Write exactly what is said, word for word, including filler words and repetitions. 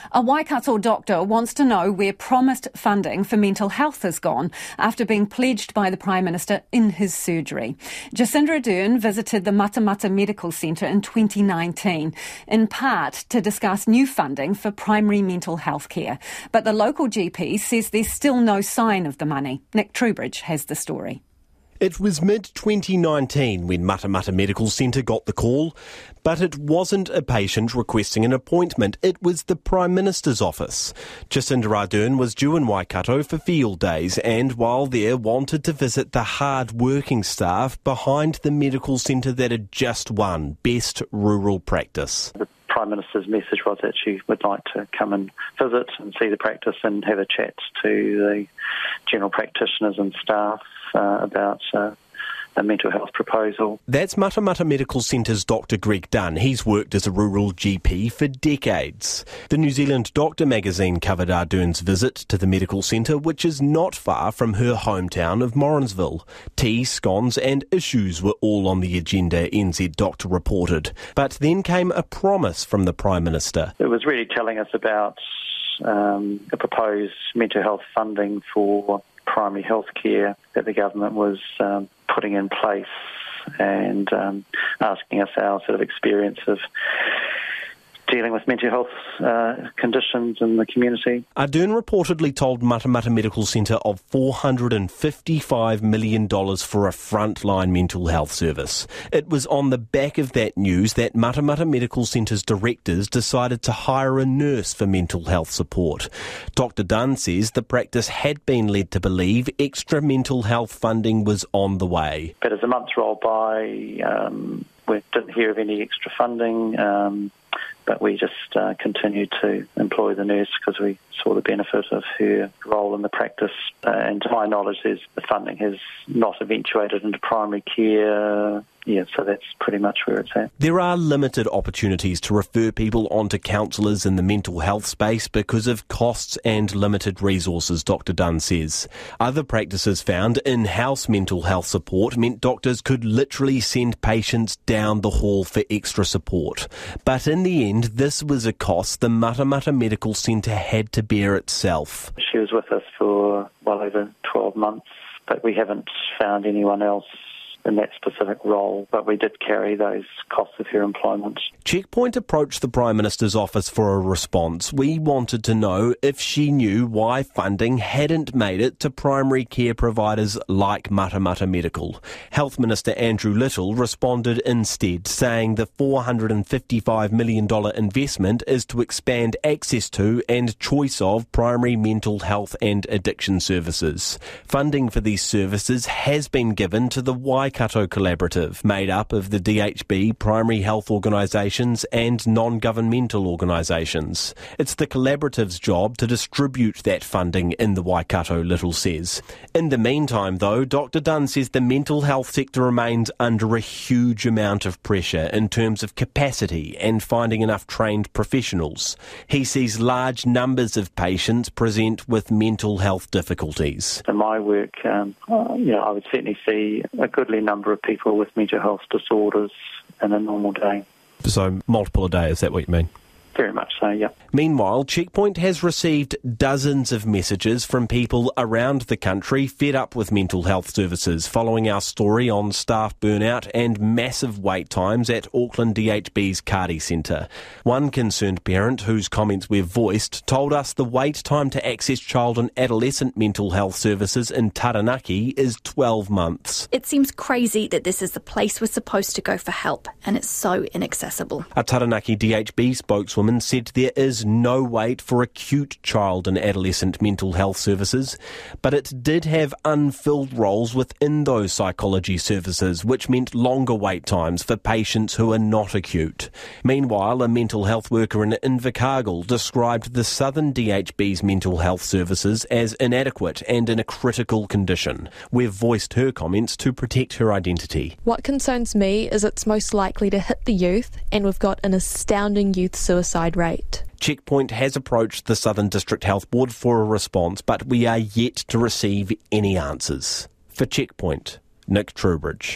A Waikato doctor wants to know where promised funding for mental health has gone after being pledged by the Prime Minister in his surgery. Jacinda Ardern visited the Matamata Medical Centre in twenty nineteen, in part to discuss new funding for primary mental health care. But the local G P says there's still no sign of the money. Nick Trubridge has the story. It was mid twenty nineteen when Matamata Medical Centre got the call, but it wasn't a patient requesting an appointment, it was the Prime Minister's office. Jacinda Ardern was due in Waikato for field days and, while there, wanted to visit the hard-working staff behind the medical centre that had just won Best Rural Practice. The Prime Minister's message was that she would like to come and visit and see the practice and have a chat to the general practitioners and staff Uh, about uh, a mental health proposal. That's Matamata Medical Centre's Doctor Greg Dunn. He's worked as a rural G P for decades. The New Zealand Doctor magazine covered Ardern's visit to the medical centre, which is not far from her hometown of Morrinsville. Tea, scones and issues were all on the agenda, N Z Doctor reported. But then came a promise from the Prime Minister. It was really telling us about um, the proposed mental health funding for primary health care that the government was um, putting in place, and um, asking us our sort of experience of dealing with mental health uh, conditions in the community. Ardern reportedly told Matamata Medical Centre of four hundred fifty-five million dollars for a frontline mental health service. It was on the back of that news that Matamata Medical Centre's directors decided to hire a nurse for mental health support. Doctor Dunn says the practice had been led to believe extra mental health funding was on the way. But as the months rolled by, um, we didn't hear of any extra funding, um, but we just uh, continued to employ the nurse because we saw the benefit of her role in the practice. Uh, and to my knowledge, there's, the funding has not eventuated into primary care. Yeah, so that's pretty much where it's at. There are limited opportunities to refer people onto counsellors in the mental health space because of costs and limited resources, Doctor Dunn says. Other practices found in-house mental health support meant doctors could literally send patients down the hall for extra support. But in the end, this was a cost the Matamata Medical Centre had to bear itself. She was with us for well over twelve months, but we haven't found anyone else in that specific role, but we did carry those costs of her employment. Checkpoint approached the Prime Minister's office for a response. We wanted to know if she knew why funding hadn't made it to primary care providers like Matamata Medical. Health Minister Andrew Little responded instead, saying the four hundred fifty-five million dollars investment is to expand access to and choice of primary mental health and addiction services. Funding for these services has been given to the Waikato Collaborative, made up of the D H B, primary health organisations and non-governmental organisations. It's the Collaborative's job to distribute that funding in the Waikato, Little says. In the meantime, though, Doctor Dunn says the mental health sector remains under a huge amount of pressure in terms of capacity and finding enough trained professionals. He sees large numbers of patients present with mental health difficulties. In my work, um, you know, I would certainly see a goodly number of people with mental health disorders in a normal day. So multiple a day, is that what you mean? Very much so, yeah. Meanwhile, Checkpoint has received dozens of messages from people around the country fed up with mental health services following our story on staff burnout and massive wait times at Auckland D H B's Kāri Centre. One concerned parent, whose comments we've voiced, told us the wait time to access child and adolescent mental health services in Taranaki is twelve months. It seems crazy that this is the place we're supposed to go for help, and it's so inaccessible. A Taranaki D H B spokeswoman said there is no wait for acute child and adolescent mental health services, but it did have unfilled roles within those psychology services, which meant longer wait times for patients who are not acute. Meanwhile, a mental health worker in Invercargill described the Southern D H B's mental health services as inadequate and in a critical condition. We've voiced her comments to protect her identity. What concerns me is it's most likely to hit the youth, and we've got an astounding youth suicide rate. Checkpoint has approached the Southern District Health Board for a response, but we are yet to receive any answers. For Checkpoint, Nick Trubridge.